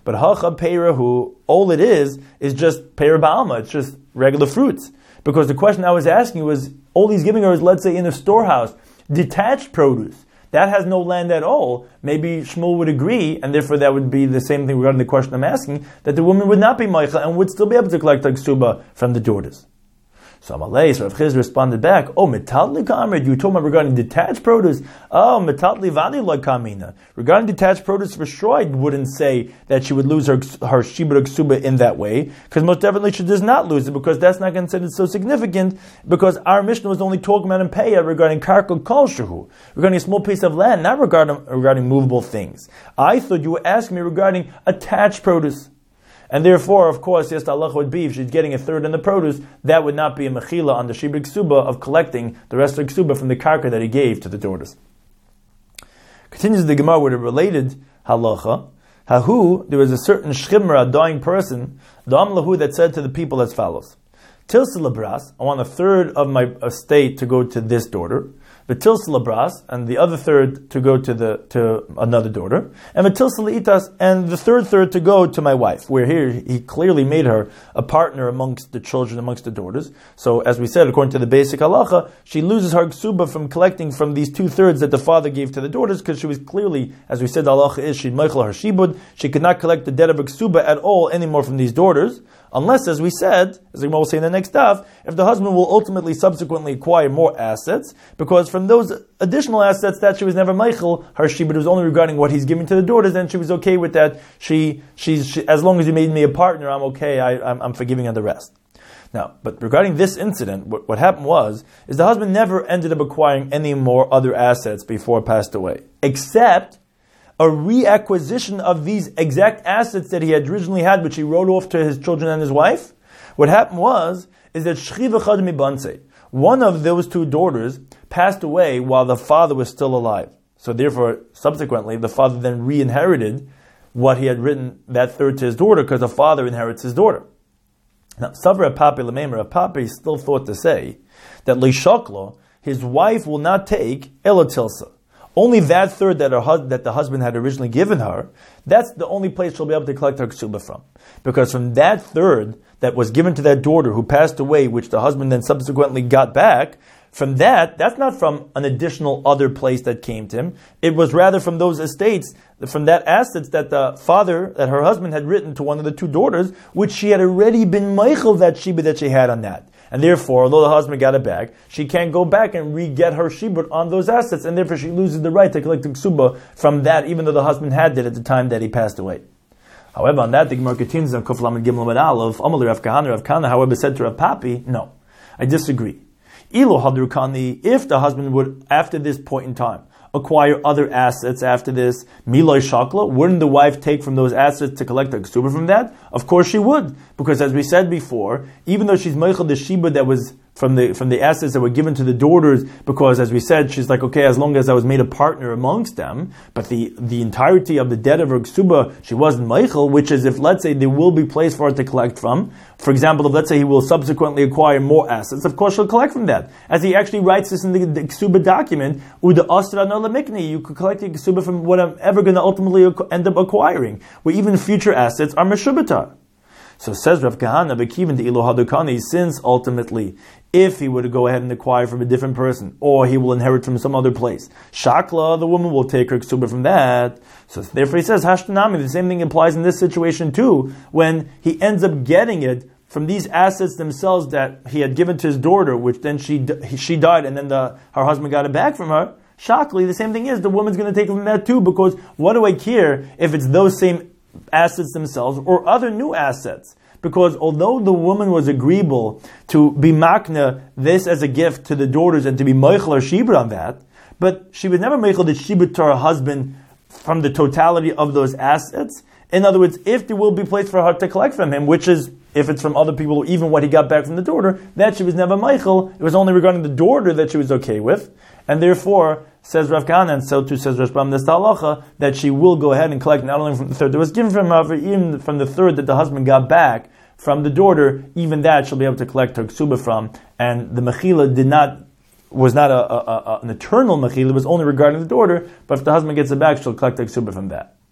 But hacha peirahu, all it is just peira ba'alma. It's just regular fruits. Because the question I was asking was, all he's giving her is, let's say, in a storehouse, detached produce. That has no land at all. Maybe Shmuel would agree, and therefore that would be the same thing regarding the question I'm asking, that the woman would not be meichel and would still be able to collect the ksuba from the daughters. So Amalei, so Rav Chiz responded back, oh, metatli kamrid, you told me regarding detached produce. Oh, metatli vani lo kamina. Regarding detached produce, for sure I wouldn't say that she would lose her shibud ksuba in that way, because most definitely she does not lose it, because that's not considered so significant, because our Mishnah was only talking about in Peah regarding karka kol shehu, regarding a small piece of land, not regarding movable things. I thought you were asking me regarding attached produce. And therefore, of course, yes, the halacha would be, if she's getting a third in the produce, that would not be a mechila on the shibud ksuba of collecting the rest of the ksuba from the karka that he gave to the daughters. Continues the Gemara with a related halacha. Hahu, there was a certain shchimra, a dying person, dam lahu, that said to the people as follows: Tilsa labras, I want a third of my estate to go to this daughter. V'tilsa labras, and the other third to go to another daughter, and v'tilsa leitas, and the third to go to my wife. Where here he clearly made her a partner amongst the children, amongst the daughters. So as we said, according to the basic halacha, she loses her ksuba from collecting from these 2/3 that the father gave to the daughters, because she was clearly, as we said, the halacha is she'd meichel her shibud. She could not collect the debt of her ksuba at all anymore from these daughters, unless, as we said, as we will say in the next daf, if the husband will ultimately subsequently acquire more assets, because from those additional assets that she was never meichel, her shibud was only regarding what he's giving to the daughters, and she was okay with that. She as long as you made me a partner, I'm okay. I'm forgiving on the rest. Now, but regarding this incident, what happened is the husband never ended up acquiring any more other assets before it passed away, except a reacquisition of these exact assets that he had originally had, which he wrote off to his children and his wife. What happened is that Shchiva Chad Mibanse, one of those 2 daughters, passed away while the father was still alive. So therefore, subsequently, the father then re-inherited what he had written that third to his daughter, because the father inherits his daughter. Now, Savra Papi Lamemer, Papi still thought to say that Leishaklo, his wife will not take Elotilsa. Only that third that the husband had originally given her, that's the only place she'll be able to collect her ksuba from. Because from that third that was given to that daughter who passed away, which the husband then subsequently got back, from that's not from an additional other place that came to him. It was rather from those estates, from that assets that that her husband had written to one of the 2 daughters, which she had already been meichel that shibud that she had on that. And therefore, although the husband got it back, she can't go back and re-get her shibud on those assets, and therefore she loses the right to collect the ksuba from that, even though the husband had it at the time that he passed away. However, on that, the Gemara continues on Kuf Lamed Gimel Amud Aleph, Amalei Rav Kahana, however, said to Rav Papi, no, I disagree. Ilo Hadru Kani, if the husband would, after this point in time, acquire other assets after this, Miloi Shakla, wouldn't the wife take from those assets to collect the ksuba from that? Of course she would, because as we said before, even though she's meichel the shibud that was from the assets that were given to the daughters, because as we said, she's like, okay, as long as I was made a partner amongst them, but the entirety of the debt of her ksuba, she wasn't meichel, which is if, let's say, there will be place for her to collect from. For example, if let's say he will subsequently acquire more assets, of course she'll collect from that. As he actually writes this in the ksuba document, Uda Astra no lamikni, you could collect the ksuba from what I'm ever going to ultimately end up acquiring, where even future assets are meshubatar. So says Rav Kahana, Bekivin to Ilo Hadukani, since ultimately, if he were to go ahead and acquire from a different person, or he will inherit from some other place, Shakla, the woman will take her ksuba from that. So therefore he says, Hashtanami, the same thing applies in this situation too, when he ends up getting it from these assets themselves that he had given to his daughter, which then she died, and then her husband got it back from her. Shakli, the same thing is, the woman's going to take it from that too, because what do I care if it's those same assets themselves or other new assets? Because although the woman was agreeable to be makna this as a gift to the daughters and to be meichel or shibud on that, but she was never meichel the shibud to her husband from the totality of those assets. In other words, if there will be place for her to collect from him, which is if it's from other people or even what he got back from the daughter, that she was never meichel. It was only regarding the daughter that she was okay with, and therefore says Rav Kahana, and so too says Rashbam this halacha, that she will go ahead and collect not only from the third that was given from her, even from the third that the husband got back from the daughter, even that she'll be able to collect her ksuba from, and the mechila was not an eternal mechila, it was only regarding the daughter, but if the husband gets it back, she'll collect the ksuba from that.